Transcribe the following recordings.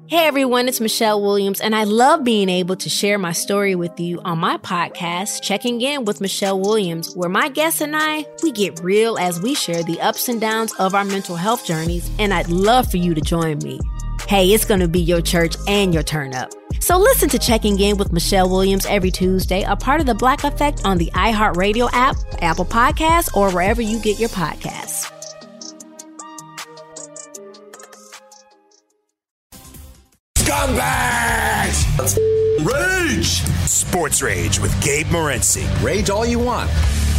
Hey everyone, it's Michelle Williams, and I love being able to share my story with you on my podcast, Checking In with Michelle Williams, where my guests and I, we get real as we share the ups and downs of our mental health journeys, and I'd love for you to join me. Hey, it's going to be your church and your turn up. So listen to Checking In with Michelle Williams every Tuesday, a part of the Black Effect on the iHeartRadio app, Apple Podcasts, or wherever you get your podcasts. Scumbags! Let's rage! Sports Rage with Gabe Morency. Rage all you want.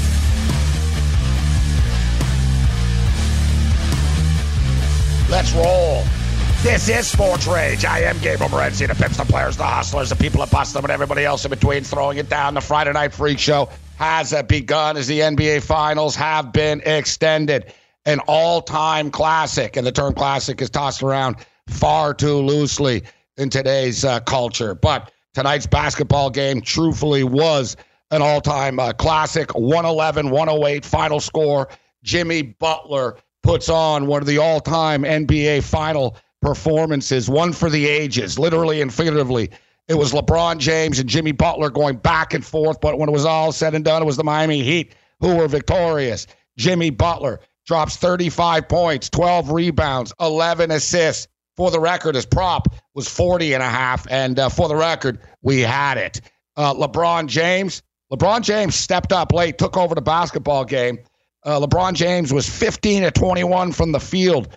Let's roll. This is Sports Rage. I am Gabe Morency, the pimps, the players, the hustlers, the people that bust them, and everybody else in between throwing it down. The Friday Night Freak Show has begun as the NBA Finals have been extended. An all-time classic, and the term classic is tossed around far too loosely in today's culture. But tonight's basketball game truthfully was an all-time classic. 111-108 final score. Jimmy Butler puts on one of the all-time NBA final performances, one for the ages, literally and figuratively. It was LeBron James and Jimmy Butler going back and forth, but when it was all said and done, it was the Miami Heat who were victorious. Jimmy Butler drops 35 points, 12 rebounds, 11 assists. For the record, his prop was 40.5, and for the record, we had it. LeBron James stepped up late, took over the basketball game. LeBron James was 15-21 from the field,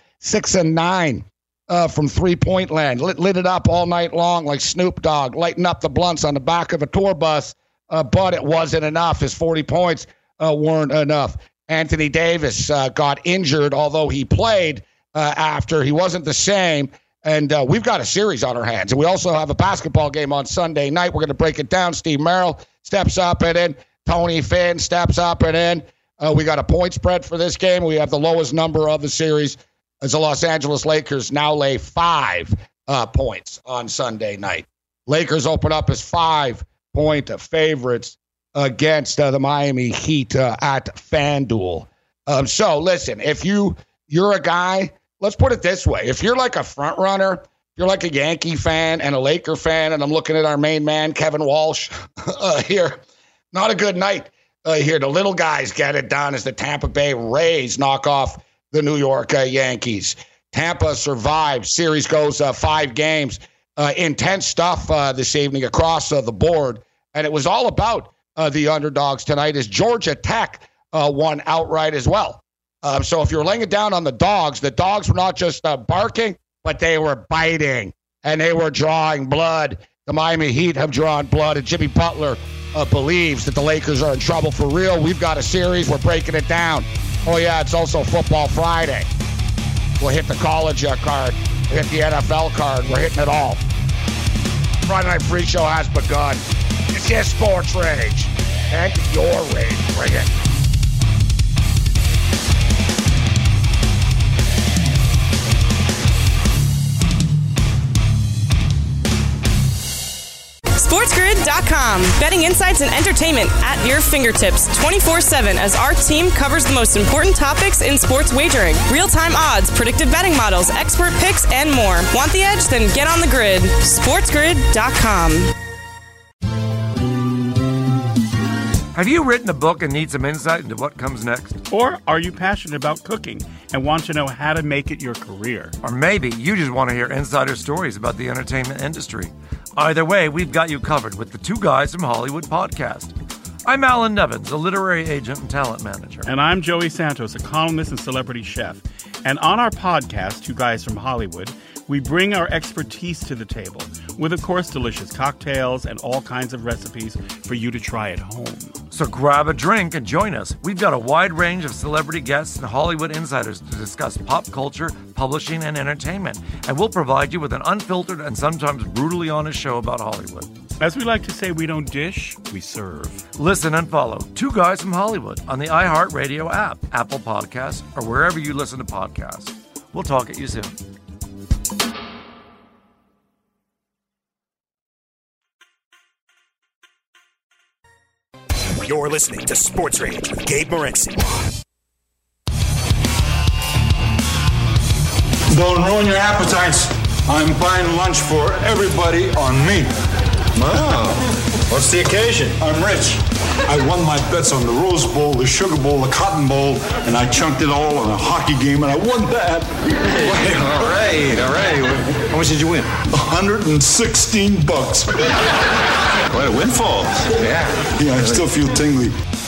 6-9 from three-point land. Lit it up all night long like Snoop Dogg, lighting up the blunts on the back of a tour bus, but it wasn't enough. His 40 points weren't enough. Anthony Davis got injured, although he played after. He wasn't the same, and we've got a series on our hands. And we also have a basketball game on Sunday night. We're going to break it down. Steve Merrill steps up and in. Tony Finn steps up and in. We got a point spread for this game. We have the lowest number of the series as the Los Angeles Lakers now lay 5 points on Sunday night. Lakers open up as 5-point favorites against the Miami Heat at FanDuel. So listen, if you're a guy, let's put it this way. If you're like a front runner, if you're like a Yankee fan and a Laker fan, and I'm looking at our main man, Kevin Walsh, here, not a good night here. The little guys get it done as the Tampa Bay Rays knock off the New York Yankees. Tampa survives. Series goes 5 games. Intense stuff this evening across the board. And it was all about the underdogs tonight as Georgia Tech won outright as well. So if you're laying it down on the dogs were not just barking, but they were biting, and they were drawing blood. The Miami Heat have drawn blood, and Jimmy Butler believes that the Lakers are in trouble for real. We've got a series. We're breaking it down. Oh, yeah, it's also Football Friday. We'll hit the college card. We'll hit the NFL card. We're hitting it all. Friday Night Freak Show has begun. This is Sports Rage. And your rage. Bring it. SportsGrid.com. Betting insights and entertainment at your fingertips 24/7 as our team covers the most important topics in sports wagering. Real-time odds, predictive betting models, expert picks, and more. Want the edge? Then get on the grid. SportsGrid.com. Have you written a book and need some insight into what comes next? Or are you passionate about cooking and want to know how to make it your career? Or maybe you just want to hear insider stories about the entertainment industry. Either way, we've got you covered with the Two Guys from Hollywood podcast. I'm Alan Nevins, a literary agent and talent manager. And I'm Joey Santos, a columnist and celebrity chef. And on our podcast, Two Guys from Hollywood, we bring our expertise to the table with, of course, delicious cocktails and all kinds of recipes for you to try at home. So grab a drink and join us. We've got a wide range of celebrity guests and Hollywood insiders to discuss pop culture, publishing, and entertainment. And we'll provide you with an unfiltered and sometimes brutally honest show about Hollywood. As we like to say, we don't dish, we serve. Listen and follow Two Guys from Hollywood on the iHeartRadio app, Apple Podcasts, or wherever you listen to podcasts. We'll talk at you soon. You're listening to Sports Rage with Gabe Morency. Don't ruin your appetites. I'm buying lunch for everybody on me. Wow. What's the occasion? I'm rich. I won my bets on the Rose Bowl, the Sugar Bowl, the Cotton Bowl, and I chunked it all on a hockey game, and I won that. All right. How much did you win? $116. Quite a windfall. Yeah, I still feel tingly.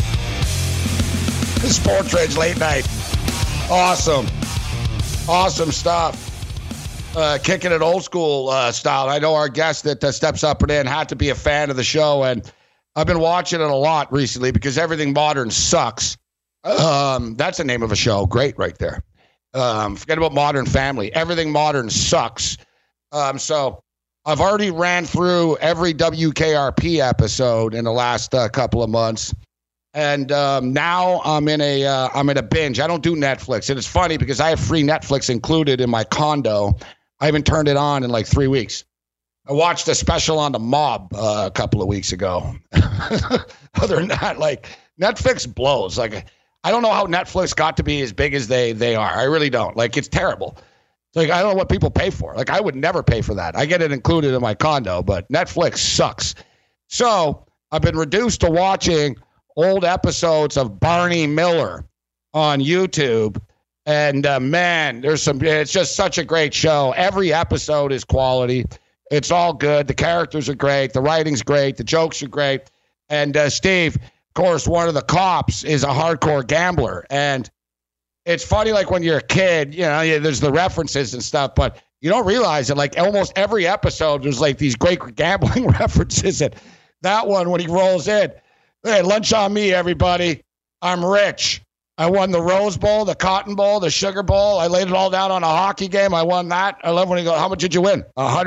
The Sports Rage late night. Awesome stuff. Kicking it old school style. I know our guest that steps up and in had to be a fan of the show, and I've been watching it a lot recently because Everything Modern sucks. That's the name of a show. Great right there. Forget about Modern Family. Everything Modern sucks. So I've already ran through every WKRP episode in the last couple of months. And now I'm in a binge. I don't do Netflix. And it's funny because I have free Netflix included in my condo. I haven't turned it on in like 3 weeks. I watched a special on the mob a couple of weeks ago. Other than that, like Netflix blows. Like I don't know how Netflix got to be as big as they are. I really don't. Like it's terrible. It's like I don't know what people pay for. Like I would never pay for that. I get it included in my condo, but Netflix sucks. So I've been reduced to watching old episodes of Barney Miller on YouTube. And man, it's just such a great show. Every episode is quality. It's all good. The characters are great. The writing's great. The jokes are great. And Steve, of course, one of the cops is a hardcore gambler. And it's funny, like when you're a kid, there's the references and stuff, but you don't realize that like almost every episode, there's like these great gambling references. And that one, when he rolls in, hey, lunch on me, everybody. I'm rich. I won the Rose Bowl, the Cotton Bowl, the Sugar Bowl. I laid it all down on a hockey game. I won that. I love when he goes, how much did you win?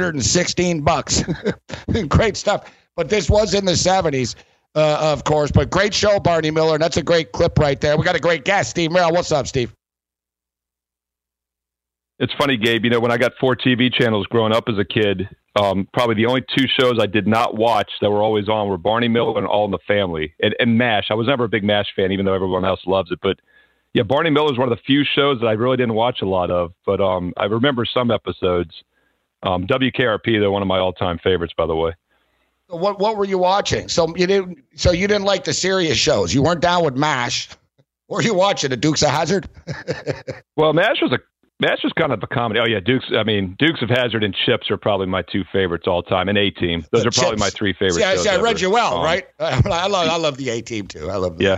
$116. Great stuff. But this was in the 70s, of course. But great show, Barney Miller. And that's a great clip right there. We got a great guest, Steve Merrill. What's up, Steve? It's funny, Gabe. When I got 4 TV channels growing up as a kid, probably the only 2 shows I did not watch that were always on were Barney Miller and All in the Family. And MASH. I was never a big MASH fan, even though everyone else loves it. But, yeah, Barney Miller is one of the few shows that I really didn't watch a lot of. But I remember some episodes. WKRP, they're one of my all-time favorites, by the way. What were you watching? So you didn't like the serious shows. You weren't down with MASH. What were you watching, the Dukes of Hazzard? Well, MASH was kind of a comedy. Oh, yeah, Dukes of Hazzard and Chips are probably my 2 favorites all time, and A-Team. Those are probably my 3 favorite shows. See, I read you well, right? I love the A-Team, too. I love the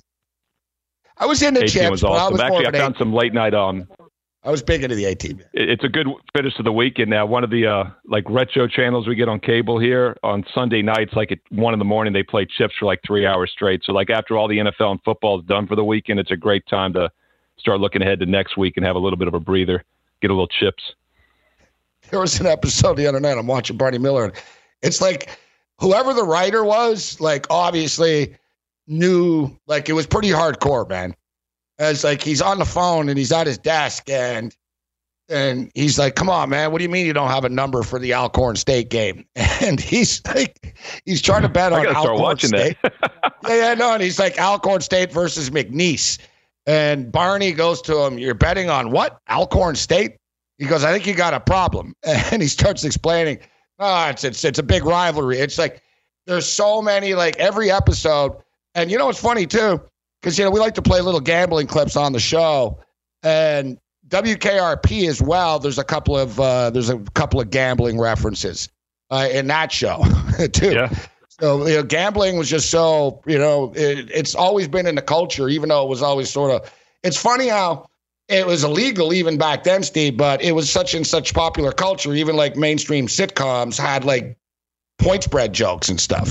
I was into A-Team Chips, was awesome. Actually, I found some late night. I was big into the A-Team. It's a good finish to the week, and one of the retro channels we get on cable here on Sunday nights, like at 1 a.m, they play Chips for like 3 hours straight. So like after all the NFL and football is done for the weekend, it's a great time to start looking ahead to next week and have a little bit of a breather, get a little Chips. There was an episode the other night. I'm watching Barney Miller. It's like whoever the writer was, like obviously knew, like it was pretty hardcore, man. It's like he's on the phone and he's at his desk and he's like, come on, man, what do you mean you don't have a number for the Alcorn State game? And he's like, he's trying to bet on Alcorn State. No, and he's like Alcorn State versus McNeese. And Barney goes to him, you're betting on what? Alcorn State? He goes, I think you got a problem. And he starts explaining, it's a big rivalry. It's like there's so many, like every episode. And it's funny too, because we like to play little gambling clips on the show. And WKRP as well, there's a couple of gambling references in that show too. Yeah. So, gambling was just so, it's always been in the culture, even though it was always sort of, it's funny how it was illegal even back then, Steve, but it was such popular culture. Even like mainstream sitcoms had like point spread jokes and stuff.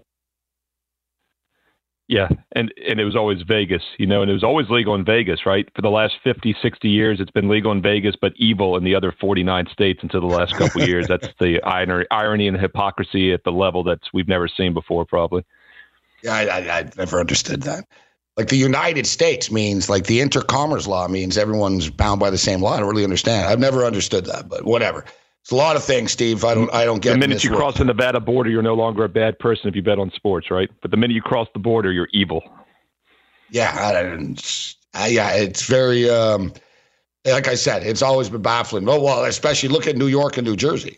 Yeah. And it was always Vegas, and it was always legal in Vegas, right? For the last 50, 60 years, it's been legal in Vegas, but evil in the other 49 states until the last couple of years. That's the irony and hypocrisy at the level that we've never seen before, probably. Yeah, I never understood that. Like the United States means, like the Intercommerce Law means everyone's bound by the same law. I don't really understand. I've never understood that, but whatever. It's a lot of things, Steve. I don't get. The minute you cross the Nevada border, you're no longer a bad person if you bet on sports, right? But the minute you cross the border, you're evil. Yeah, it's very. like I said, it's always been baffling. Oh, well, especially look at New York and New Jersey.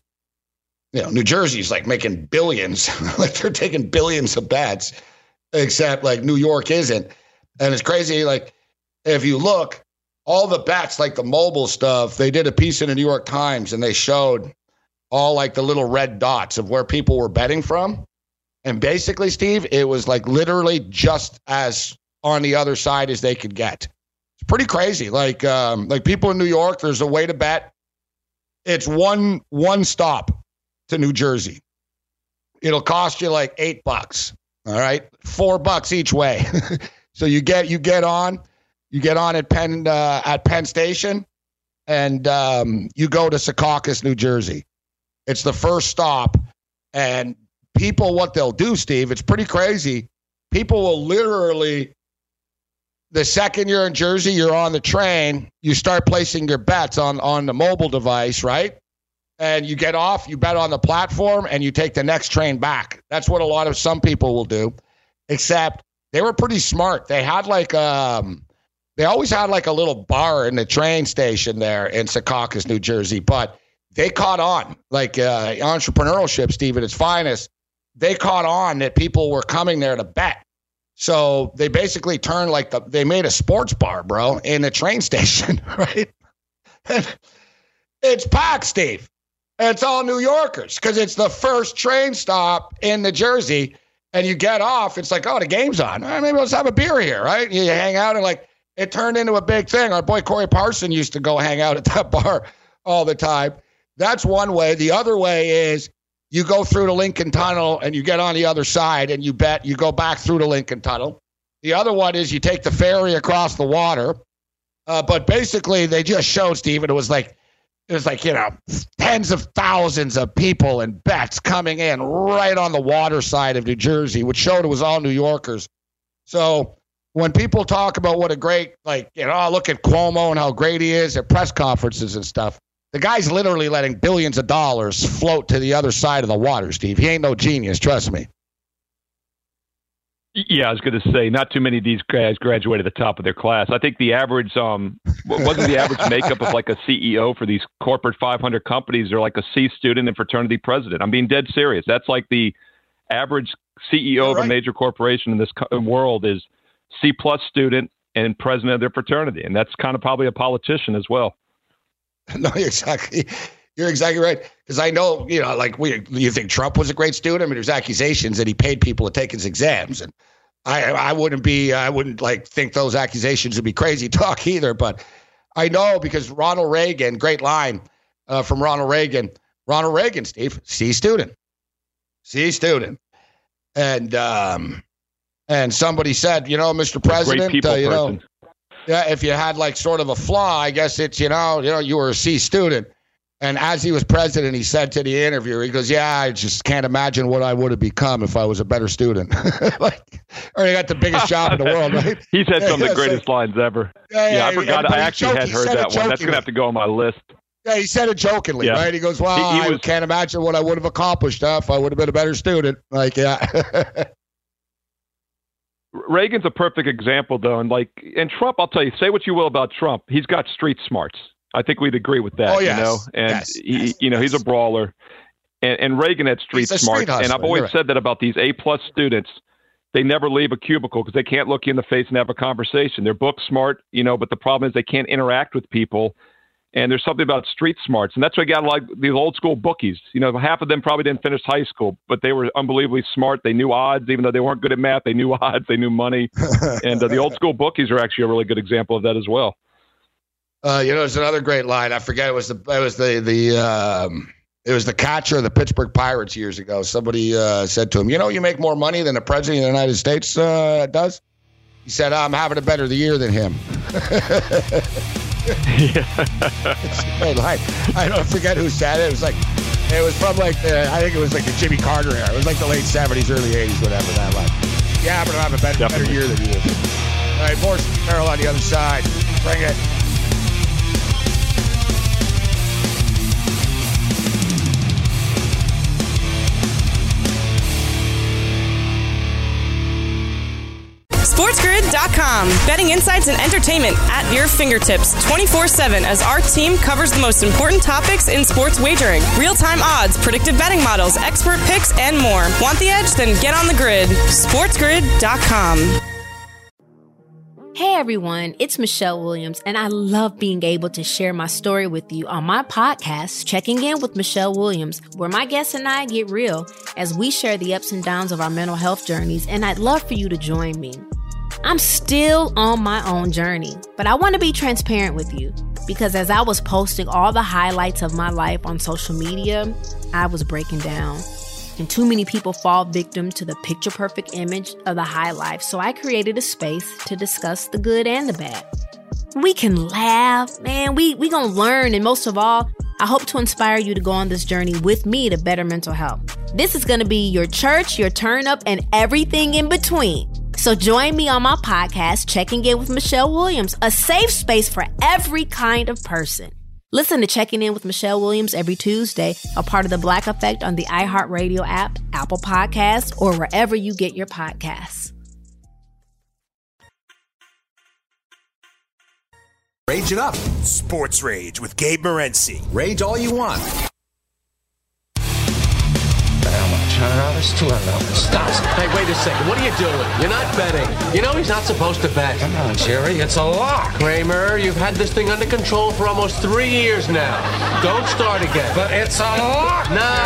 New Jersey's like making billions. Like they're taking billions of bets, except like New York isn't. And it's crazy. Like if you look, all the bets, like the mobile stuff, they did a piece in the New York Times and they showed all like the little red dots of where people were betting from. And basically, Steve, it was like literally just as on the other side as they could get. It's pretty crazy. Like people in New York, there's a way to bet. It's one stop to New Jersey. It'll cost you like $8. All right, $4 each way. So you get on at Penn Station, and you go to Secaucus, New Jersey. It's the first stop, and people, what they'll do, Steve, it's pretty crazy. People will literally, the second you're in Jersey, you're on the train, you start placing your bets on the mobile device, right? And you get off, you bet on the platform, and you take the next train back. That's what some people will do, except they were pretty smart. They had they always had like a little bar in the train station there in Secaucus, New Jersey, but they caught on, like entrepreneurship, Steve, at its finest. They caught on that people were coming there to bet. So they basically turned they made a sports bar, bro, in the train station, right? And it's packed, Steve. And it's all New Yorkers because it's the first train stop in New Jersey. And you get off, it's like, oh, the game's on. Maybe let's have a beer here, right? You hang out and it turned into a big thing. Our boy Corey Parson used to go hang out at that bar all the time. That's one way. The other way is you go through the Lincoln Tunnel and you get on the other side and you bet you go back through the Lincoln Tunnel. The other one is you take the ferry across the water. But basically, they just showed, Steve, it was like, tens of thousands of people and bets coming in right on the water side of New Jersey, which showed it was all New Yorkers. So when people talk about what a great, look at Cuomo and how great he is at press conferences and stuff, the guy's literally letting billions of dollars float to the other side of the water, Steve. He ain't no genius, trust me. Yeah, I was going to say, not too many of these guys graduated at the top of their class. I think the average, wasn't the average makeup of like a CEO for these corporate 500 companies or like a C student and fraternity president? I'm being dead serious. That's like the average CEO of a major corporation in this world is C+ student and president of their fraternity. And that's kind of probably a politician as well. No, exactly. You're exactly right. Because I know, you think Trump was a great student? I mean, there's accusations that he paid people to take his exams. And I wouldn't think those accusations would be crazy talk either. But I know because Ronald Reagan, great line from Ronald Reagan, Steve, C student. And somebody said, Mr. President, yeah, if you had sort of a flaw, I guess it's, you were a C student. And as he was president, he said to the interviewer, he goes, yeah, I just can't imagine what I would have become if I was a better student. Or he got the biggest job in the world, right? He's had some of the greatest lines ever. Yeah, I forgot. I actually had heard that one. That's going to have to go on my list. Yeah, he said it jokingly, right? He goes, well, I can't imagine what I would have accomplished if I would have been a better student. Reagan's a perfect example, though. And Trump, I'll tell you, say what you will about Trump. He's got street smarts. I think we'd agree with that, oh, yes. And he's a brawler. And Reagan had street smarts. And I've always said that about these A+ students. They never leave a cubicle because they can't look you in the face and have a conversation. They're book smart, but the problem is they can't interact with people. And there's something about street smarts. And that's why you got these old school bookies. Half of them probably didn't finish high school, but they were unbelievably smart. They knew odds, even though they weren't good at math. They knew odds. They knew money. And the old school bookies are actually a really good example of that as well. There's another great line. I forget it was the catcher of the Pittsburgh Pirates years ago. Somebody said to him, you make more money than the president of the United States does. He said, I'm having a better year than him. It's a great line. I don't forget who said it. It was from I think it was the Jimmy Carter era. It was the late 70s, early 80s, whatever that line. Yeah, but I'm having a better year than you. All right, more Merrill on the other side. Bring it. SportsGrid.com. BettingInsights.com. Betting insights and entertainment at your fingertips 24/7 as our team covers the most important topics in sports wagering. Real-time odds, predictive betting models, expert picks, and more. Want the edge? Then get on the grid. SportsGrid.com. Hey everyone, it's Michelle Williams, and I love being able to share my story with you on my podcast, Checking In with Michelle Williams, where my guests and I get real as we share the ups and downs of our mental health journeys, and I'd love for you to join me. I'm still on my own journey, but I want to be transparent with you because as I was posting all the highlights of my life on social media, I was breaking down. And too many people fall victim to the picture-perfect image of the high life, so I created a space to discuss the good and the bad. We can laugh, man, we gonna learn, and most of all, I hope to inspire you to go on this journey with me to better mental health. This is gonna be your church, your turn-up, and everything in between. So join me on my podcast, Checking In with Michelle Williams, a safe space for every kind of person. Listen to Checking In with Michelle Williams every Tuesday, a part of the Black Effect on the iHeartRadio app, Apple Podcasts, or wherever you get your podcasts. Rage it up. Sports Rage with Gabe Morency. Rage all you want. $200, $200. Stop. Hey, wait a second. What are you doing? You're not betting. You know he's not supposed to bet. Come on, Jerry. It's a lock. Kramer, you've had this thing under control for almost 3 years now. Don't start again. But it's a lock.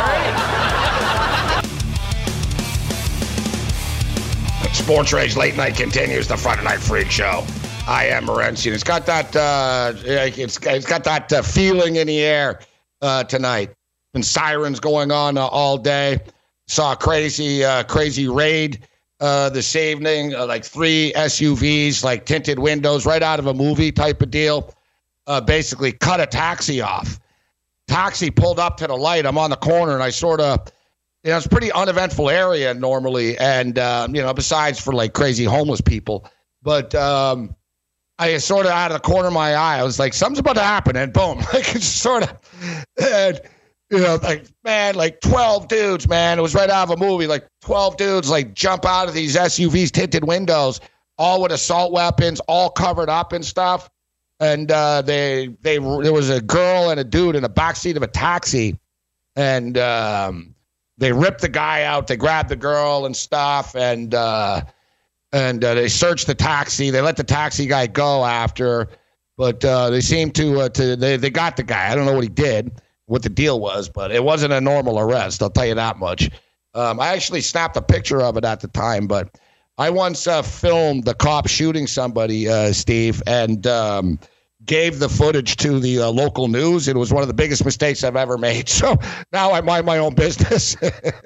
No. Sports Rage Late Night continues. The Friday Night Freak Show. I am Morency. It's got that. It's got that feeling in the air tonight. Been sirens going on all day. Saw a crazy raid this evening, like 3 SUVs, like tinted windows, right out of a movie type of deal. Basically cut a taxi off. Taxi pulled up to the light. I'm on the corner, and I sort of, it's a pretty uneventful area normally, and besides for like crazy homeless people, but I sort of out of the corner of my eye, I was like, something's about to happen, and boom, like it's sort of, and, like 12 dudes, man. It was right out of a movie. Like 12 dudes, like jump out of these SUVs, tinted windows, all with assault weapons, all covered up and stuff. And there was a girl and a dude in the backseat of a taxi, and they ripped the guy out. They grabbed the girl and stuff, and they searched the taxi. They let the taxi guy go after, but they seemed to they got the guy. I don't know what he did, what the deal was, but it wasn't a normal arrest. I'll tell you that much. I actually snapped a picture of it at the time, but I once filmed the cop shooting somebody, Steve, and gave the footage to the local news. It was one of the biggest mistakes I've ever made. So now I mind my own business.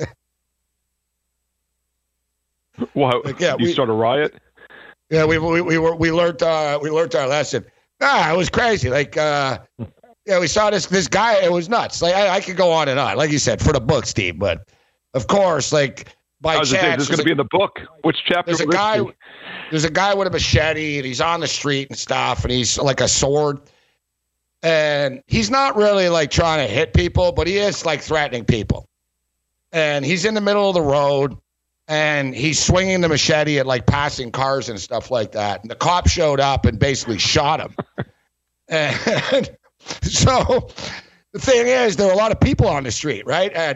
Well, you start a riot? Yeah, we learned our lesson. It was crazy. Like, we saw this guy. It was nuts. Like I could go on and on, like you said, for the book, Steve. But of course, like by chance, this is going to be in the book. Which chapter? There's a guy with a machete, and he's on the street and stuff, and he's like a sword, and he's not really like trying to hit people, but he is like threatening people, and he's in the middle of the road. And he's swinging the machete at like passing cars and stuff like that. And the cop showed up and basically shot him. And so the thing is, there were a lot of people on the street, right? And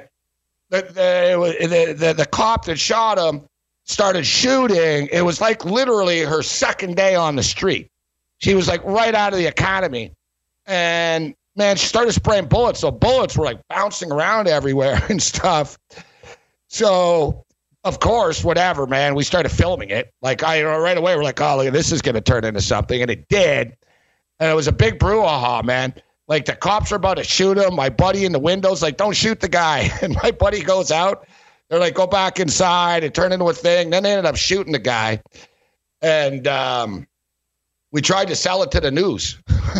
the cop that shot him started shooting. It was like literally her second day on the street. She was like right out of the academy. And man, she started spraying bullets. So bullets were like bouncing around everywhere and stuff. So of course, whatever, man. We started filming it. Like right away, we're like, oh, look, this is going to turn into something, and it did. And it was a big brouhaha, man. Like the cops are about to shoot him. My buddy in the window's like, don't shoot the guy. And my buddy goes out. They're like, go back inside. It turned into a thing. Then they ended up shooting the guy, and we tried to sell it to the news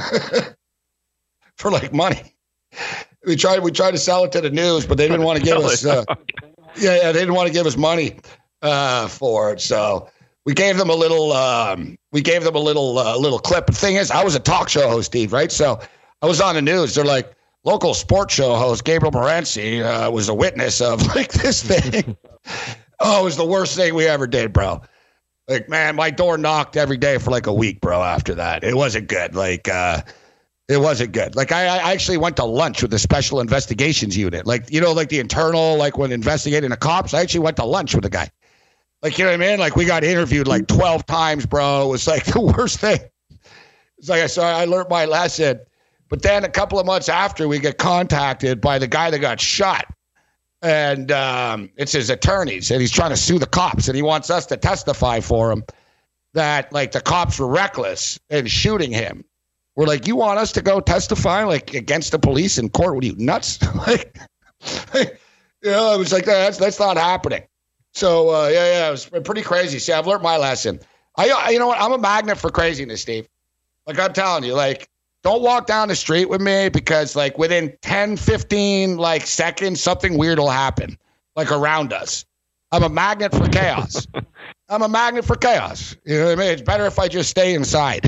for like money. We tried to sell it to the news, but they didn't want to give us. Yeah, they didn't want to give us money for it, so we gave them a little. Little clip. The thing is, I was a talk show host, Steve, right? So I was on the news. They're like, local sports show host Gabriel Morency was a witness of like this thing. Oh, it was the worst thing we ever did, bro. Like, man, my door knocked every day for like a week, bro, after that. It wasn't good. Like, it wasn't good. Like, I actually went to lunch with the Special Investigations Unit. Like, you know, like the internal, like when investigating the cops, I actually went to lunch with the guy. Like, you know what I mean? Like, we got interviewed like 12 times, bro. It was like the worst thing. It's like, I learned my lesson. But then a couple of months after, we get contacted by the guy that got shot. And it's his attorneys, and he's trying to sue the cops, and he wants us to testify for him that, like, the cops were reckless in shooting him. We're like, you want us to go testify, like, against the police in court? What are you, nuts? Like, you know, it was like, that's not happening. So, yeah, it was pretty crazy. See, I've learned my lesson. You know what? I'm a magnet for craziness, Steve. Like, I'm telling you, like, don't walk down the street with me because, like, within 10, 15, like, seconds, something weird will happen, like, around us. I'm a magnet for chaos. I'm a magnet for chaos. You know what I mean? It's better if I just stay inside.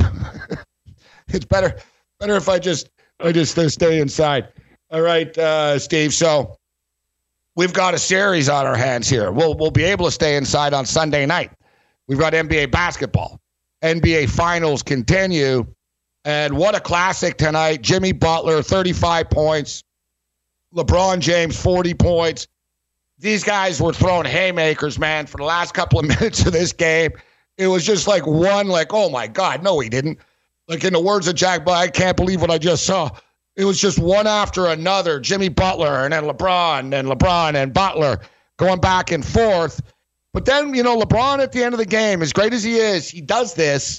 It's better if I just stay inside. All right, Steve. So we've got a series on our hands here. We'll be able to stay inside on Sunday night. We've got NBA basketball. NBA Finals continue. And what a classic tonight. Jimmy Butler, 35 points. LeBron James, 40 points. These guys were throwing haymakers, man, for the last couple of minutes of this game. It was just like one, like, oh, my God. No, he didn't. Like, in the words of Jack Black, I can't believe what I just saw. It was just one after another. Jimmy Butler and then LeBron and Butler going back and forth. But then, you know, LeBron at the end of the game, as great as he is, he does this.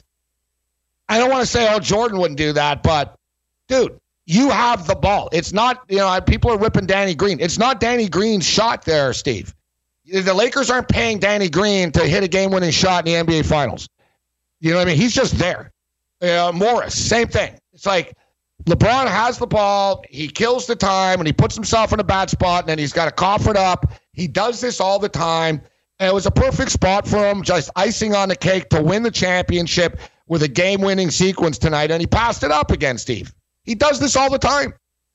I don't want to say, oh, Jordan wouldn't do that, but, dude, you have the ball. It's not, you know, people are ripping Danny Green. It's not Danny Green's shot there, Steve. The Lakers aren't paying Danny Green to hit a game-winning shot in the NBA Finals. You know what I mean? He's just there. Morris, same thing. It's like LeBron has the ball, he kills the time, and he puts himself in a bad spot, and then he's got to cough it up. He does this all the time, and it was a perfect spot for him, just icing on the cake to win the championship with a game-winning sequence tonight, and he passed it up again, Steve. He does this all the time.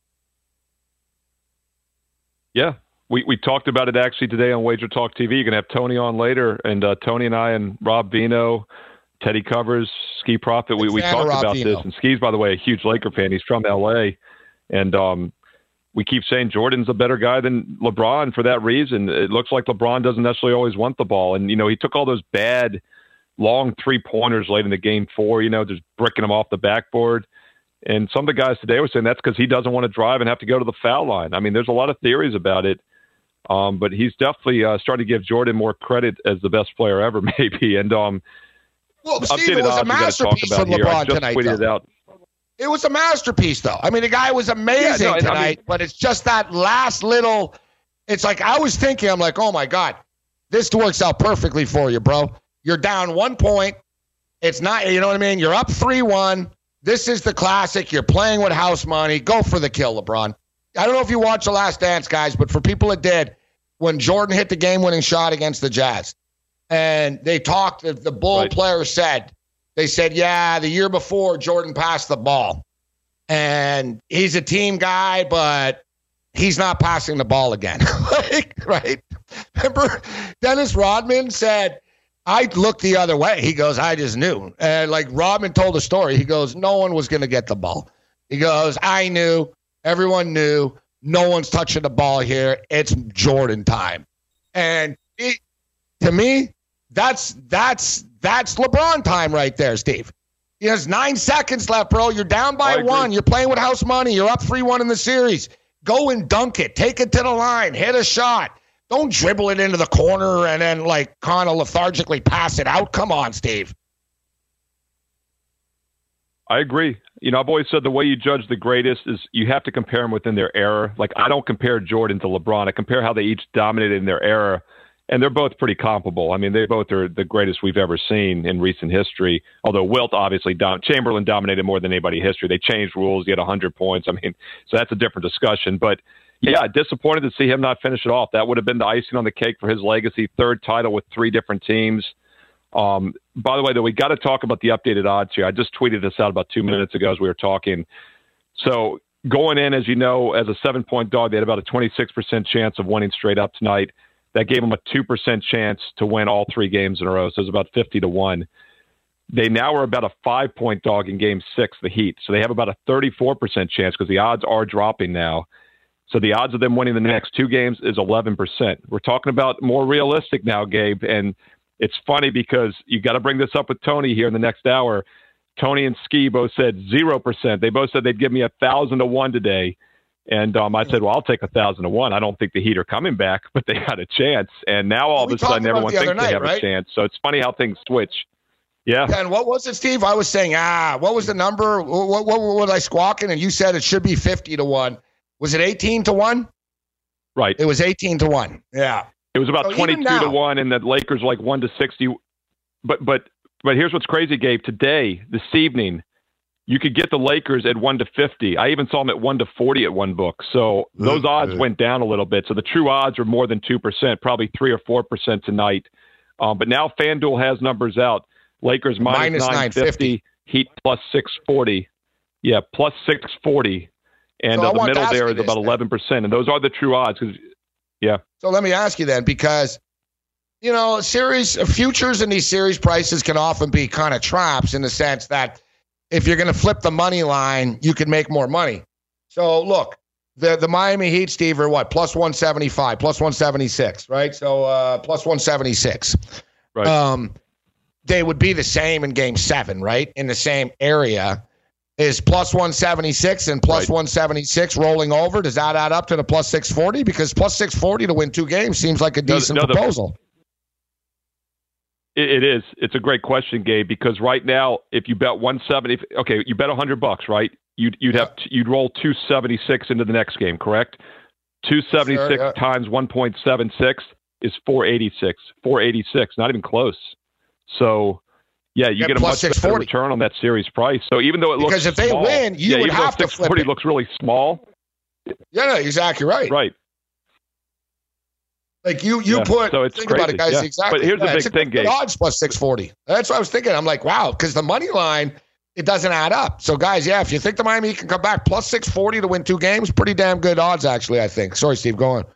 Yeah, we talked about it actually today on Wager Talk TV. You're going to have Tony on later, and Tony and I and Rob Vino, Teddy Covers, Ski Prophet, we talked about this. And Ski's, by the way, a huge Laker fan. He's from L.A., and we keep saying Jordan's a better guy than LeBron for that reason. It looks like LeBron doesn't necessarily always want the ball. And, you know, he took all those bad long three-pointers late in the game 4, you know, just bricking them off the backboard. And some of the guys today were saying that's because he doesn't want to drive and have to go to the foul line. I mean, there's a lot of theories about it, but he's definitely starting to give Jordan more credit as the best player ever, maybe. And well, Steve, it was a masterpiece from LeBron tonight. It was a masterpiece, though. I mean, the guy was amazing tonight, but it's just that last little. It's like I was thinking, I'm like, oh my God, this works out perfectly for you, bro. You're down 1 point. It's not, you know what I mean? You're up 3-1. This is the classic. You're playing with house money. Go for the kill, LeBron. I don't know if you watched The Last Dance, guys, but for people that did, when Jordan hit the game-winning shot against the Jazz, and they talked, the Bull players said, they said, yeah, the year before, Jordan passed the ball. And he's a team guy, but he's not passing the ball again. Right? Remember, Dennis Rodman said, I looked the other way. He goes, I just knew. And like Rodman told a story. He goes, no one was going to get the ball. He goes, I knew. Everyone knew. No one's touching the ball here. It's Jordan time. And to me, that's LeBron time right there, Steve. There's 9 seconds left, bro. You're down by 1. You're playing with house money. You're up 3-1 in the series. Go and dunk it. Take it to the line. Hit a shot. Don't dribble it into the corner and then, like, kind of lethargically pass it out. Come on, Steve. I agree. You know, I've always said the way you judge the greatest is you have to compare them within their era. Like, I don't compare Jordan to LeBron. I compare how they each dominated in their era, and they're both pretty comparable. I mean, they both are the greatest we've ever seen in recent history, although Wilt obviously Chamberlain dominated more than anybody in history. They changed rules. He had 100 points. I mean, so that's a different discussion. But, yeah, disappointed to see him not finish it off. That would have been the icing on the cake for his legacy. 3rd title with 3 different teams. By the way, though, we got to talk about the updated odds here. I just tweeted this out about 2 minutes ago as we were talking. So going in, as you know, as a 7-point dog, they had about a 26% chance of winning straight up tonight. That gave them a 2% chance to win all 3 games in a row. So it was about 50-1. They now are about a 5-point dog in Game 6, the Heat. So they have about a 34% chance because the odds are dropping now. So the odds of them winning the next 2 games is 11%. We're talking about more realistic now, Gabe. And it's funny because you got to bring this up with Tony here in the next hour. Tony and Ski both said 0%. They both said they'd give me 1,000-1 today. And I said, well, I'll take 1,000-1. I don't think the Heat are coming back, but they had a chance. And now all of a sudden everyone thinks they have a chance. So it's funny how things switch. Yeah. And what was it, Steve? I was saying, what was the number? What was I squawking? And you said it should be 50-1. Was it 18-1? Right. It was 18-1. Yeah. It was about 22-1, and the Lakers like 1-60. But here's what's crazy, Gabe. Today, this evening, you could get the Lakers at 1-50. I even saw them at 1-40 at one book. So those odds went down a little bit. So the true odds are more than 2%, probably 3 or 4% tonight. But now FanDuel has numbers out. Lakers minus 950, Heat plus 640. Yeah, plus 640. And the middle there is about 11%. And those are the true odds. Yeah. So let me ask you then, because, series futures in these series prices can often be kind of traps in the sense that if you're going to flip the money line, you can make more money. So look, the Miami Heat, Steve, are what? Plus 175, plus 176, right? So plus 176. Right. They would be the same in Game 7, right? In the same area. Is plus 176 and plus 176 rolling over? Does that add up to the plus 640? Because plus 640 to win 2 games seems like a decent proposal. It is. It's a great question, Gabe, because right now, if you bet 170, okay, you bet $100, right? You'd roll 276 into the next game, correct? 276 times 1.76 is 486. 486, not even close. So. Yeah, you get a much better return on that series price. So even though it looks small, because if they win, you would have to flip it. Looks really small. Yeah, no, exactly right. Right. Like you put. So it's think crazy. About it, guys. Yeah. Exactly. But here's the big thing, Gabe. Odds plus 640. That's what I was thinking. I'm like, wow, because the money line it doesn't add up. So guys, if you think the Miami Heat can come back plus 640 to win 2 games, pretty damn good odds actually. I think. Sorry, Steve, go on.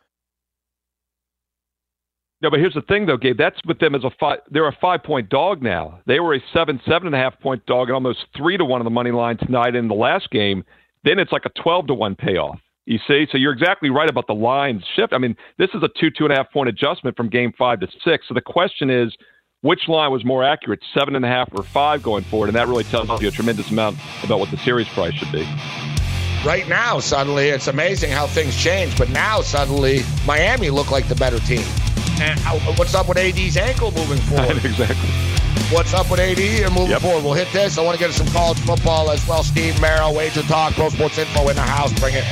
No, but here's the thing, though, Gabe. That's with them as they're a 5-point dog now. They were a 7.5 point dog, and almost 3-1 on the money line tonight in the last game. Then it's like a 12-1 payoff. You see, so you're exactly right about the lines shift. I mean, this is a 2.5 point adjustment from Game 5 to 6. So the question is, which line was more accurate, 7.5 or 5 going forward? And that really tells you a tremendous amount about what the series price should be. Right now, suddenly, it's amazing how things change. But now, suddenly, Miami look like the better team. And what's up with AD's ankle moving forward? Exactly. What's up with AD and moving forward? We'll hit this. I want to get to some college football as well. Steve Merrill, Wager Talk, Pro Sports Info in the house. Bring it.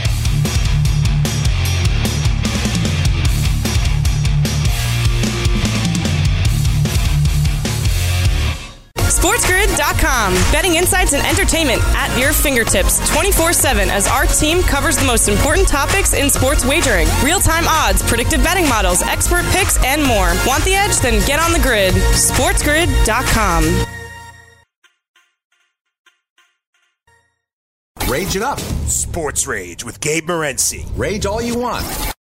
SportsGrid.com. Betting insights and entertainment at your fingertips 24/7 as our team covers the most important topics in sports wagering. Real-time odds, predictive betting models, expert picks, and more. Want the edge? Then get on the grid. SportsGrid.com. Rage it up. Sports Rage with Gabe Morency. Rage all you want.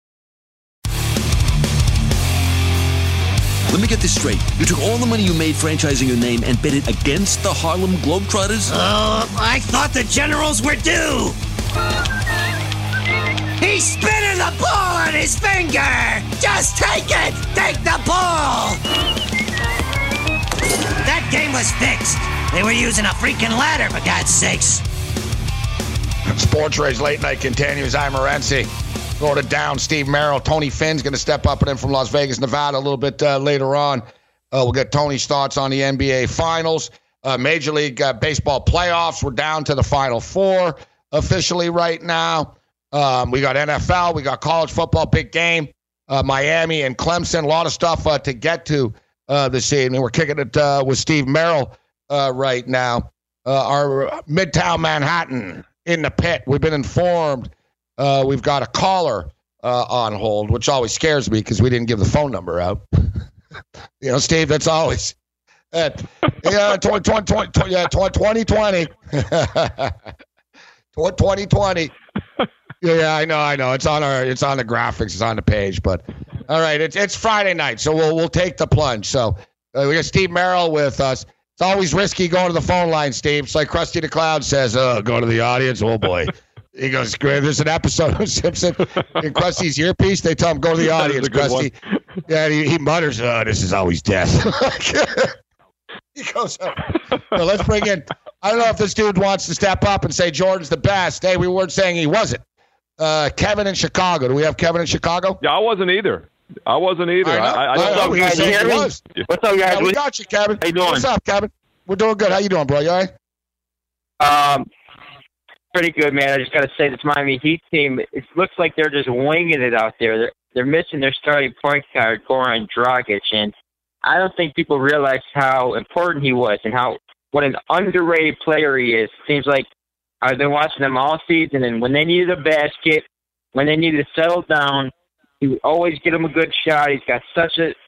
Let me get this straight. You took all the money you made franchising your name and bet it against the Harlem Globetrotters? I thought the Generals were due. He's spinning the ball on his finger. Just take it. Take the ball. That game was fixed. They were using a freaking ladder, for God's sakes. Sports Rage Late Night continues. I'm Morency. Wrote it down. Steve Merrill. Tony Finn's going to step up and in from Las Vegas, Nevada a little bit later on. We'll get Tony's thoughts on the NBA Finals. Major League Baseball playoffs. We're down to the Final Four officially right now. We got NFL. We got college football, big game. Miami and Clemson. A lot of stuff to get to this evening. We're kicking it with Steve Merrill right now. Our Midtown Manhattan in the pit. We've been informed. We've got a caller on hold, which always scares me because we didn't give the phone number out. Steve, that's always 2020. 2020. Yeah, I know. It's on the graphics. It's on the page. But All right, it's Friday night, so we'll take the plunge. So we got Steve Merrill with us. It's always risky going to the phone line, Steve. It's like Krusty the Clown says, go to the audience. Oh, boy. He goes, there's an episode of Simpson in Krusty's earpiece. They tell him, go to the audience, Krusty. Yeah, he mutters, this is always death. He goes, well, let's bring in, I don't know if this dude wants to step up and say Jordan's the best. Hey, we weren't saying he wasn't. Kevin in Chicago. Do we have Kevin in Chicago? Yeah, I wasn't either. I What's up, guys? Yeah, we got you, Kevin. How you doing? What's up, Kevin? We're doing good. How you doing, bro? You all right? Pretty good, man. I just got to say, this Miami Heat team, it looks like they're just winging it out there. They're missing their starting point guard, Goran Dragic, and I don't think people realize how important he was and what an underrated player he is. Seems like I've been watching them all season, and when they needed a basket, when they needed to settle down, he would always get them a good shot. He's got such a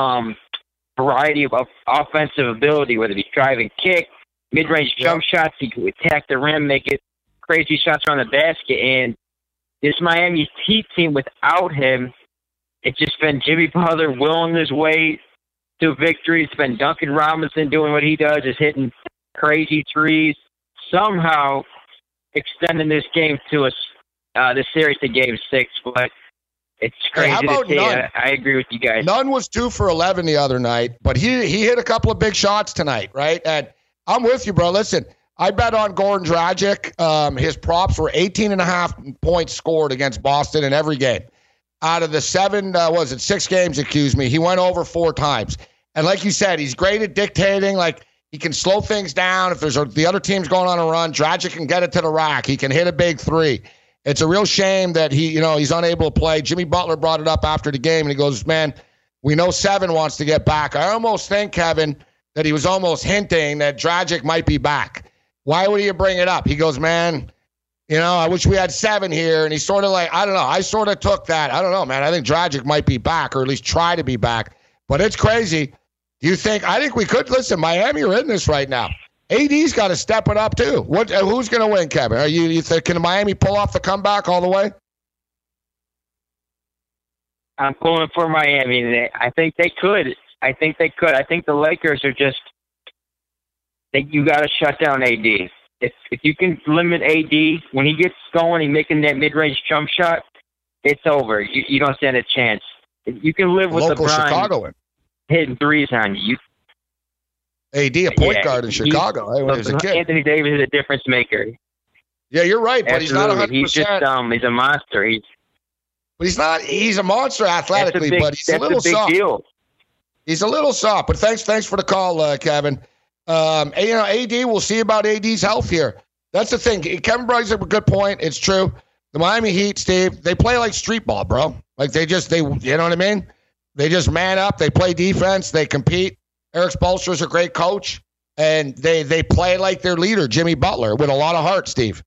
variety of offensive ability, whether he's driving, kick, mid-range jump shots. He could attack the rim, make it crazy shots around the basket. And this Miami Heat team, without him, it's just been Jimmy Butler willing his way to victory. It's been Duncan Robinson doing what he does, just hitting crazy threes, somehow extending this game to this series to Game 6. But it's crazy to see. I agree with you guys. Nunn was 2 for 11 the other night, but he hit a couple of big shots tonight, right? And I'm with you, bro. Listen, I bet on Goran Dragic. His props were 18.5 points scored against Boston in every game. Out of the 6 games, he went over 4 times. And like you said, he's great at dictating. Like, he can slow things down. If the other team's going on a run, Dragic can get it to the rack. He can hit a big three. It's a real shame that he's unable to play. Jimmy Butler brought it up after the game, and he goes, man, we know 7 wants to get back. I almost think, Kevin, that he was almost hinting that Dragic might be back. Why would he bring it up? He goes, man, I wish we had 7 here. And he's sort of like, I don't know. I sort of took that. I don't know, man. I think Dragic might be back, or at least try to be back. But it's crazy. I think we could. Listen, Miami are in this right now. AD's got to step it up, too. Who's going to win, Kevin? Are you think, can Miami pull off the comeback all the way? I'm pulling for Miami. I think they could. I think the Lakers are just you got to shut down AD. If you can limit AD, when he gets going and making that mid-range jump shot, it's over. You don't stand a chance. You can live with local LeBron Chicagoan hitting threes on you. AD, a point guard in Chicago. When he was a kid. Anthony Davis is a difference maker. Yeah, you're right, but Absolutely. he's not 100%. He's a monster. He's a monster athletically, but he's a little soft. Deal. He's a little soft, but thanks for the call, Kevin. AD, we'll see about AD's health here. That's the thing. Kevin brings up a good point. It's true. The Miami Heat, Steve, they play like street ball, bro. Like you know what I mean? They just man up. They play defense. They compete. Eric Spoelstra's a great coach, and they play like their leader, Jimmy Butler, with a lot of heart, Steve.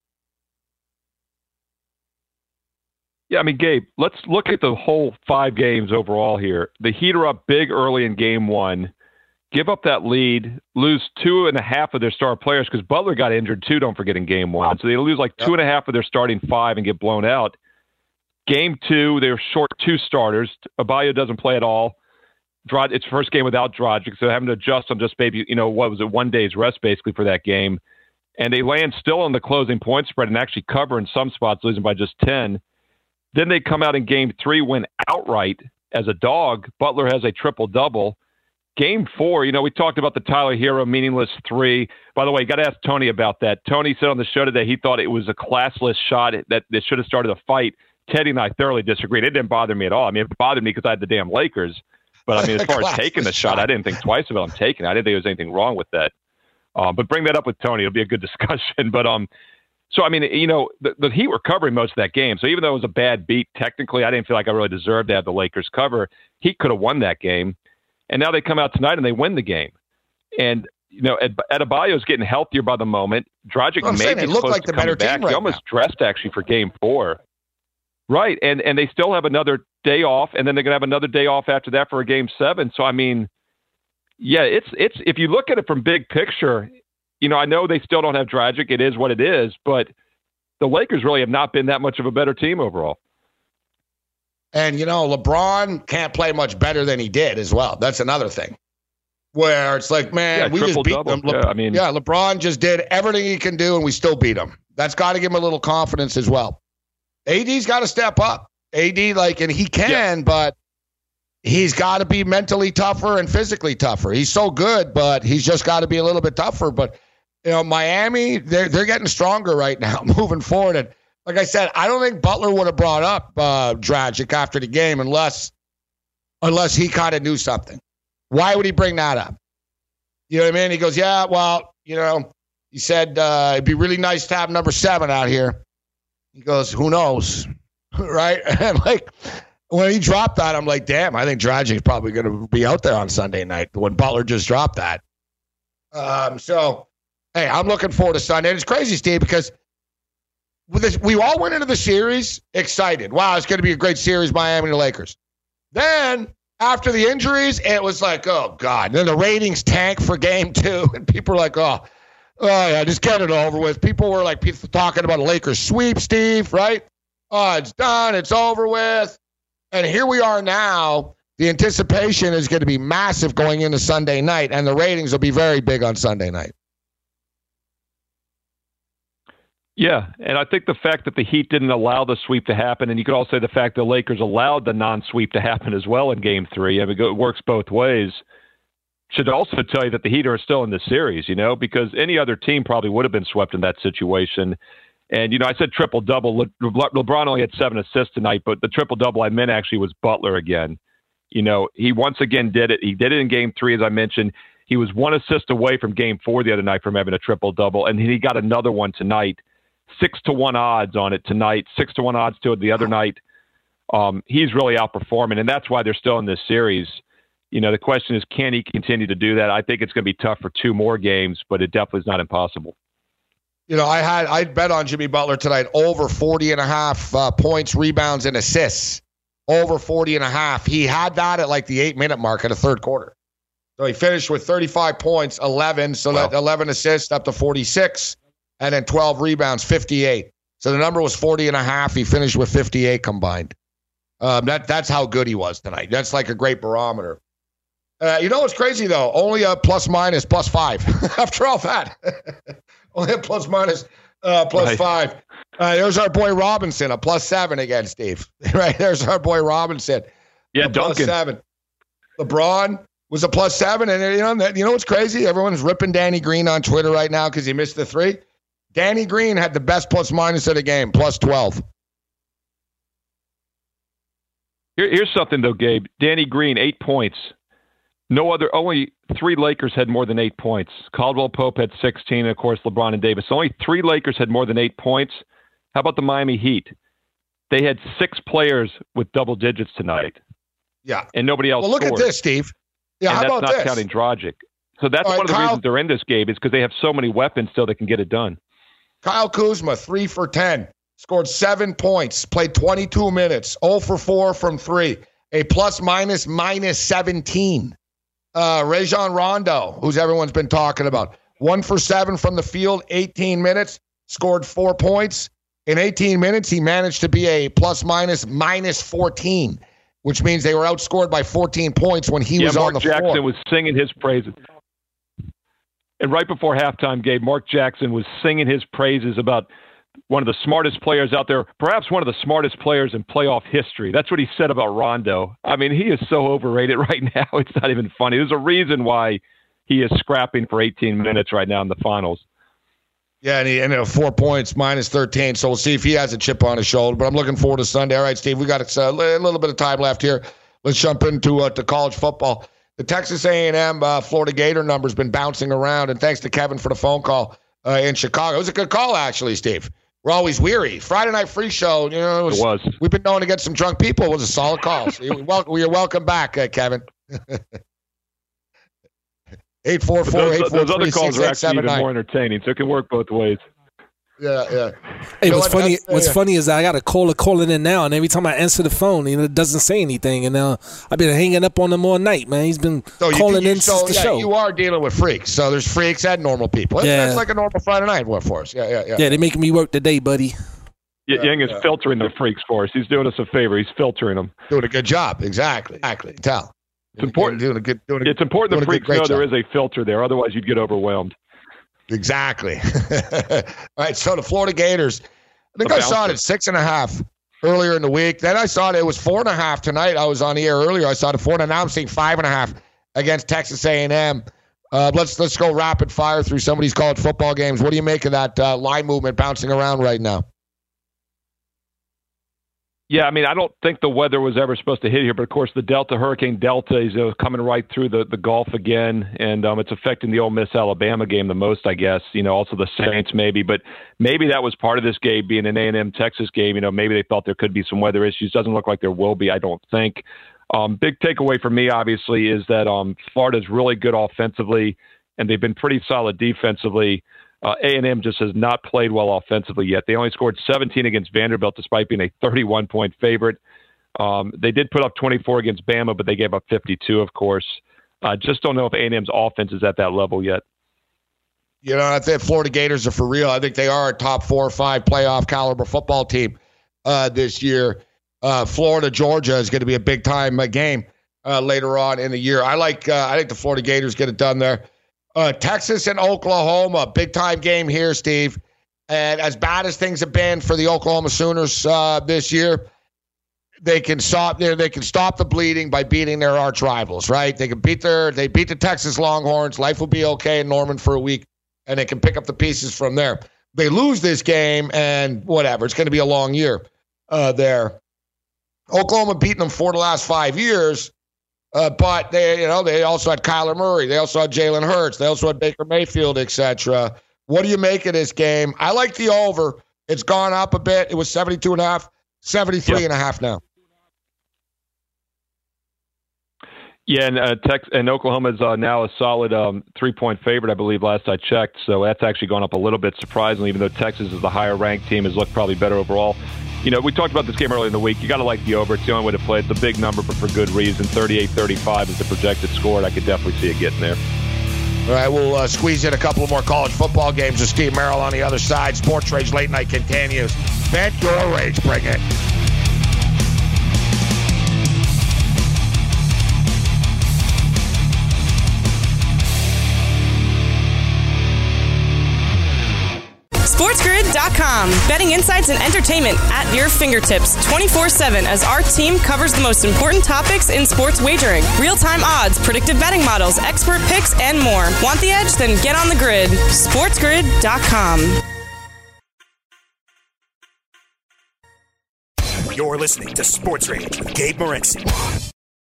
Yeah, I mean, Gabe, let's look at the whole 5 games overall here. The Heat are up big early in Game 1, give up that lead, lose 2.5 of their star players because Butler got injured too, don't forget, in Game 1. So they lose 2.5 of their starting 5 and get blown out. Game 2, they're short 2 starters. Abayo doesn't play at all. It's first game without Dragic, so having to adjust on just maybe, 1 day's rest basically for that game. And they land still on the closing point spread and actually cover in some spots, losing by just 10. Then they come out in Game 3, win outright as a dog. Butler has a triple-double. Game 4, we talked about the Tyler Hero meaningless 3. By the way, got to ask Tony about that. Tony said on the show today he thought it was a classless shot, that they should have started a fight. Teddy and I thoroughly disagreed. It didn't bother me at all. I mean, it bothered me because I had the damn Lakers. But, I mean, as far as taking the shot, I didn't think twice about him taking it. I didn't think there was anything wrong with that. But bring that up with Tony. It'll be a good discussion. But so, I mean, the Heat were covering most of that game. So even though it was a bad beat, technically, I didn't feel like I really deserved to have the Lakers cover. Heat could have won that game. And now they come out tonight and they win the game. And, Adebayo's getting healthier by the moment. Dragic maybe close like to coming back. He almost dressed, actually, for Game 4. Right, and they still have another day off, and then they're going to have another day off after that for a Game 7. So, I mean, yeah, it's if you look at it from big picture, I know they still don't have Dragic. It is what it is, but the Lakers really have not been that much of a better team overall. And, LeBron can't play much better than he did as well. That's another thing. Where it's like, man, we just beat them. LeBron just did everything he can do, and we still beat him. That's got to give him a little confidence as well. AD's got to step up. AD, and he can, but he's got to be mentally tougher and physically tougher. He's so good, but he's just got to be a little bit tougher. But, Miami, they're getting stronger right now, moving forward. And like I said, I don't think Butler would have brought up Dragic after the game unless he kind of knew something. Why would he bring that up? You know what I mean? He goes, yeah, well, he said it'd be really nice to have number 7 out here. He goes, who knows? Right? And when he dropped that, I'm like, damn, I think Dragic's probably going to be out there on Sunday night when Butler just dropped that. So, hey, I'm looking forward to Sunday. And it's crazy, Steve, because we all went into the series excited. Wow, it's going to be a great series, Miami and the Lakers. Then, after the injuries, it was like, oh, God. And then the ratings tanked for game 2, and people were like, oh, yeah, just get it over with. People were talking about a Lakers sweep, Steve, right? Oh, it's done. It's over with. And here we are now. The anticipation is going to be massive going into Sunday night, and the ratings will be very big on Sunday night. Yeah, and I think the fact that the Heat didn't allow the sweep to happen, and you could also say the fact the Lakers allowed the non-sweep to happen as well in Game 3, I mean, it works both ways, should also tell you that the Heat are still in the series, because any other team probably would have been swept in that situation. And, I said triple-double. LeBron only had 7 assists tonight, but the triple-double I meant actually was Butler again. He once again did it. He did it in Game 3, as I mentioned. He was 1 assist away from Game 4 the other night from having a triple-double, and he got another one tonight. 6-1 odds on it tonight, 6-1 odds to it the other night. He's really outperforming, and that's why they're still in this series. The question is, can he continue to do that? I think it's going to be tough for 2 more games, but it definitely is not impossible. I bet on Jimmy Butler tonight over 40.5 points, rebounds, and assists. Over 40.5. He had that at the 8-minute mark of the third quarter. So he finished with 35 points, 11, so that 11 assists up to 46. And then 12 rebounds, 58. So the number was 40.5. He finished with 58 combined. That's how good he was tonight. That's a great barometer. What's crazy, though? Only a plus-minus, +5 after all that. Only a plus-minus, +5. There's our boy Robinson, a +7 again, Steve. Right? There's our boy Robinson. Yeah, Duncan. +7. LeBron was a +7. And you know what's crazy? Everyone's ripping Danny Green on Twitter right now because he missed the 3. Danny Green had the best plus-minus of the game, +12. Here's something, though, Gabe. Danny Green, 8 points. Only 3 Lakers had more than 8 points. Caldwell Pope had 16, and, of course, LeBron and Davis. Only 3 Lakers had more than 8 points. How about the Miami Heat? They had 6 players with double digits tonight. Yeah. And nobody else scored. Well, look at this, Steve. Yeah, and how about that's this? not counting Dragic. So that's one of the reasons they're in this game is because they have so many weapons still that can get it done. Kyle Kuzma, 3 for 10, scored 7 points, played 22 minutes, 0 for 4 from 3, a plus-minus -17. Rajon Rondo, who's everyone's been talking about, 1 for 7 from the field, 18 minutes, scored 4 points. In 18 minutes, he managed to be a plus-minus -14, which means they were outscored by 14 points when he was on the floor. Mark Jackson was singing his praises. And right before halftime, Gabe, Mark Jackson was singing his praises about one of the smartest players out there, perhaps one of the smartest players in playoff history. That's what he said about Rondo. I mean, he is so overrated right now. It's not even funny. There's a reason why he is scrapping for 18 minutes right now in the finals. Yeah, and he ended up 4 points, -13. So we'll see if he has a chip on his shoulder. But I'm looking forward to Sunday. All right, Steve, we got a little bit of time left here. Let's jump into to college football. The Texas A&M Florida Gator number's been bouncing around, and thanks to Kevin for the phone call in Chicago. It was a good call, actually, Steve. We're always weary. Friday Night Free Show, it was. We've been known to get some drunk people. It was a solid call. So you're welcome back, Kevin. 844-843-6879. Those other calls are actually even more entertaining, so it can work both ways. Yeah. Hey, what's funny is I got a caller calling in now, and every time I answer the phone, it doesn't say anything. And I've been hanging up on him all night, man. He's been calling in since the show. You are dealing with freaks. So there's freaks and normal people. Yeah. That's like a normal Friday night for us. Yeah. Yeah, they're making me work today, buddy. Yang is filtering the freaks for us. He's doing us a favor. He's filtering them. Doing a good job. Exactly. Tell. It's important. It's important the freaks know there is a filter there. Otherwise, you'd get overwhelmed. Exactly. All right. So the Florida Gators, I think I saw it at 6.5 earlier in the week. Then I saw it was 4.5 tonight. I was on the air earlier. I saw the 4. Now I'm seeing 5.5 against Texas A&M. Let's go rapid fire through some of these college football games. What do you make of that line movement bouncing around right now? Yeah, I mean, I don't think the weather was ever supposed to hit here, but of course the Hurricane Delta is coming right through the Gulf again, and it's affecting the Ole Miss Alabama game the most, I guess. Also the Saints maybe, but maybe that was part of this game being an A&M Texas game. Maybe they thought there could be some weather issues. Doesn't look like there will be, I don't think. Big takeaway for me, obviously, is that Florida's really good offensively, and they've been pretty solid defensively. A&M just has not played well offensively yet. They only scored 17 against Vanderbilt despite being a 31-point favorite. They did put up 24 against Bama, but they gave up 52, of course. Just don't know if A&M's offense is at that level yet. I think Florida Gators are for real. I think they are a top 4 or 5 playoff caliber football team this year. Florida, Georgia is going to be a big-time game later on in the year. I think the Florida Gators get it done there. Texas and Oklahoma, big-time game here, Steve. And as bad as things have been for the Oklahoma Sooners this year, they can stop the bleeding by beating their arch rivals, right? They beat the Texas Longhorns. Life will be okay in Norman for a week, and they can pick up the pieces from there. They lose this game, and whatever. It's going to be a long year there. Oklahoma beaten them 4 of the last 5 years. But they also had Kyler Murray. They also had Jalen Hurts. They also had Baker Mayfield, etc. What do you make of this game? I like the over. It's gone up a bit. It was 72.5, 73.5 now. Yeah, and Oklahoma is now a solid 3-point favorite, I believe, last I checked. So that's actually gone up a little bit, surprisingly, even though Texas is the higher-ranked team, has looked probably better overall. We talked about this game earlier in the week. You got to like the over. It's the only way to play. It's a big number, but for good reason. 38-35 is the projected score, and I could definitely see it getting there. All right, we'll squeeze in a couple of more college football games with Steve Merrill on the other side. Sports Rage Late Night continues. Vent your rage. Bring it. SportsGrid.com. Betting insights and entertainment at your fingertips 24/7 as our team covers the most important topics in sports wagering. Real-time odds, predictive betting models, expert picks, and more. Want the edge? Then get on the grid. SportsGrid.com. You're listening to Sports Rage with Gabe Morency.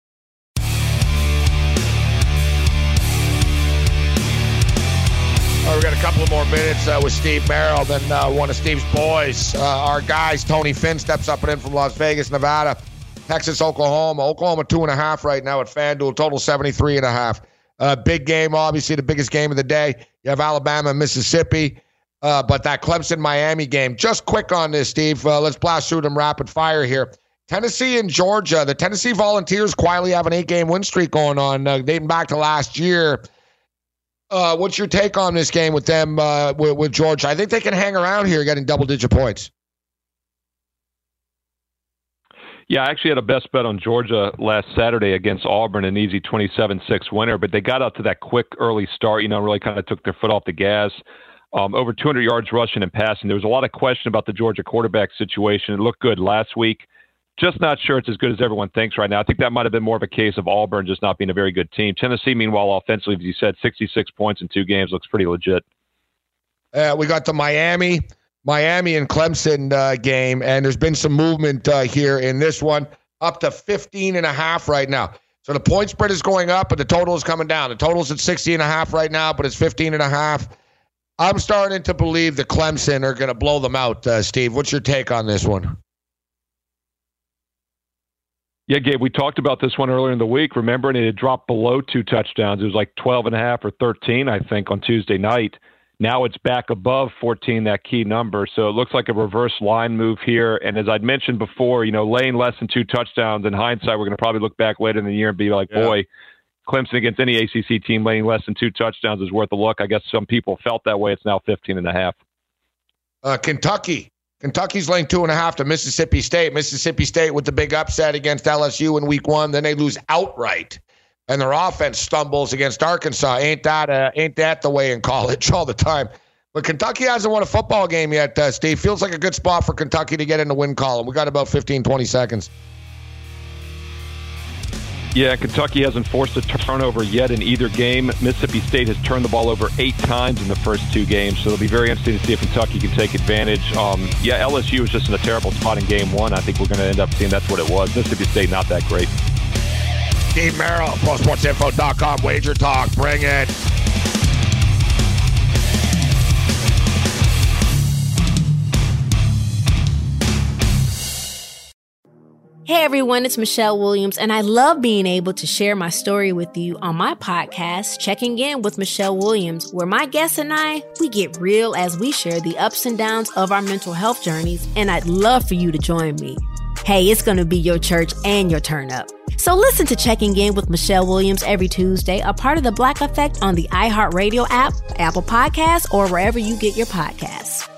We got a couple of more minutes with Steve Merrill. Then one of Steve's boys, our guys, Tony Finn, steps up and in from Las Vegas, Nevada. Texas, Oklahoma. Oklahoma 2.5 right now at FanDuel. Total 73.5. Big game, obviously the biggest game of the day. You have Alabama and Mississippi. But that Clemson-Miami game, just quick on this, Steve. Let's blast through them rapid fire here. Tennessee and Georgia. The Tennessee Volunteers quietly have an 8-game win streak going on, dating back to last year. What's your take on this game with them, with Georgia? I think they can hang around here getting double-digit points. Yeah, I actually had a best bet on Georgia last Saturday against Auburn, an easy 27-6 winner, but they got out to that quick early start, really kind of took their foot off the gas. Over 200 yards rushing and passing. There was a lot of question about the Georgia quarterback situation. It looked good last week. Just not sure it's as good as everyone thinks right now. I think that might have been more of a case of Auburn just not being a very good team. Tennessee, meanwhile, offensively, as you said, 66 points in 2 games. Looks pretty legit. We got the Miami and Clemson game, and there's been some movement here in this one, up to 15.5 right now. So the point spread is going up, but the total is coming down. The total's at 60.5 right now, but it's 15.5. I'm starting to believe the Clemson are going to blow them out, Steve. What's your take on this one? Yeah, Gabe, we talked about this one earlier in the week. Remember, and it had dropped below 2 touchdowns. It was like 12.5 or 13, I think, on Tuesday night. Now it's back above 14, that key number. So it looks like a reverse line move here. And as I'd mentioned before, laying less than 2 touchdowns, in hindsight, we're going to probably look back later in the year and be like, boy, Clemson against any ACC team laying less than 2 touchdowns is worth a look. I guess some people felt that way. It's now 15.5. Kentucky Kentucky's laying 2.5 to Mississippi State. Mississippi State with the big upset against LSU in week 1. Then they lose outright. And their offense stumbles against Arkansas. Ain't that the way in college all the time? But Kentucky hasn't won a football game yet, Steve. Feels like a good spot for Kentucky to get in the win column. We got about 15, 20 seconds. Yeah, Kentucky hasn't forced a turnover yet in either game. Mississippi State has turned the ball over 8 times in the first 2 games, so it'll be very interesting to see if Kentucky can take advantage. LSU was just in a terrible spot in game 1. I think we're going to end up seeing that's what it was. Mississippi State not that great. Steve Merrill, ProSportsInfo.com, Wager Talk, bring it. Hey everyone, it's Michelle Williams, and I love being able to share my story with you on my podcast, Checking In with Michelle Williams, where my guests and I, we get real as we share the ups and downs of our mental health journeys, and I'd love for you to join me. Hey, it's going to be your church and your turn up. So listen to Checking In with Michelle Williams every Tuesday, a part of the Black Effect on the iHeartRadio app, Apple Podcasts, or wherever you get your podcasts.